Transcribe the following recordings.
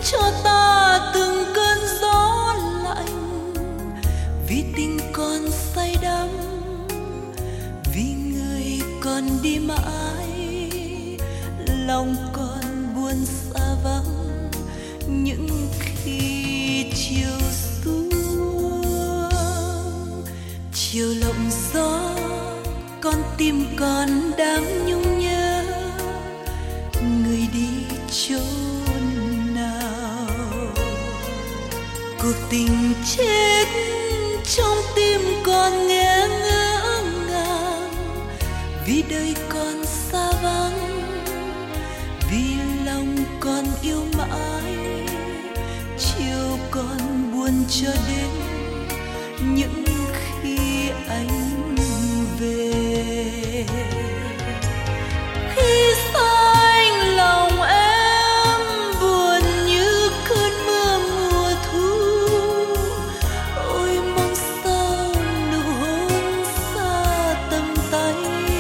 cho ta từng cơn gió lạnh, vì tình còn say đắm, vì người còn đi mãi, lòng còn buồn xa vắng những khi chiều xuống. Chiều lộng gió, con tim còn đang nhung nhớ người đi chốn nào. Cuộc tình chết trong tim còn nghe ngỡ ngàng, vì đời còn xa vắng, vì lòng còn yêu mãi. Chiều còn buồn cho đến những khi anh về. Khi xa anh lòng em buồn như cơn mưa mùa thu. Ôi mong sao nụ hôn xa tầm tay,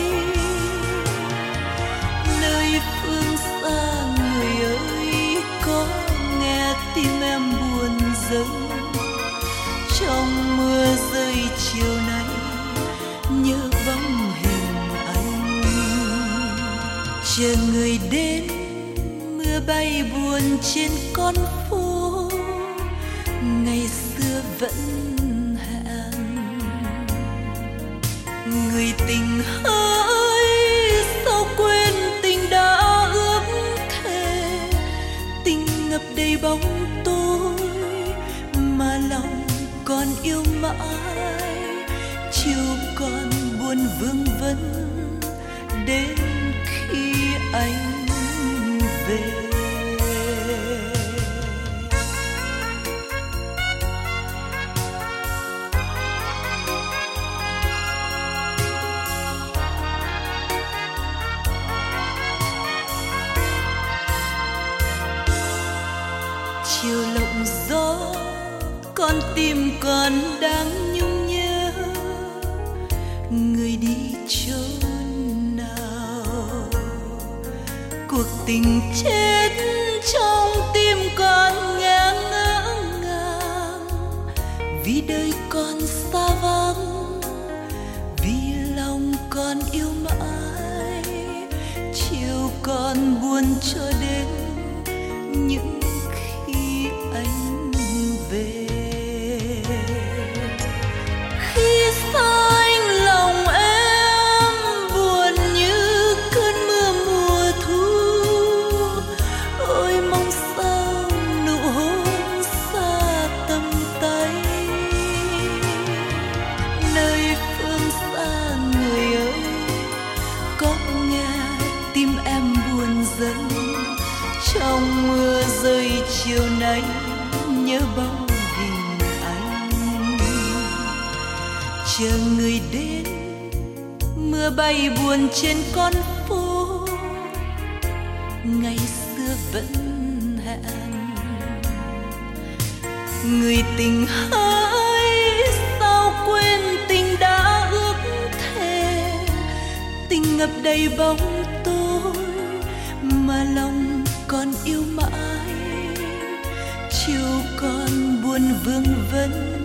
nơi phương xa người ơi có nghe tim em buồn dâng. Trong mưa rơi chiều nay nhớ bóng hình anh, chờ người đến mưa bay buồn trên con phố ngày xưa vẫn hẹn. Người tình hỡi sao quên tình đã ước thề, tình ngập đầy bóng tối mà lòng còn yêu mãi. Chiều còn buồn vương vấn đến khi anh về. Chiều lộng gió, con tim còn đang nhung nhớ người đi chốn nào. Cuộc tình chết trong tim còn nghe ngỡ ngàng, vì đời còn xa vắng, vì lòng còn yêu mãi. Chiều còn buồn cho đến những khi anh về. Khi xa anh lòng em buồn như cơn mưa mùa thu. Ôi mong sao nụ hôn xa tầm tay, nơi phương xa người ơi có nghe tim em buồn dần. Trong mưa rơi chiều nay nhớ bóng hình anh, chờ người đến mưa bay buồn trên con phố ngày xưa vẫn hẹn. Người tình hỡi sao quên tình đã ước thề, tình ngập đầy bóng tối mà lòng còn yêu mãi. Chiều còn buồn vương vấn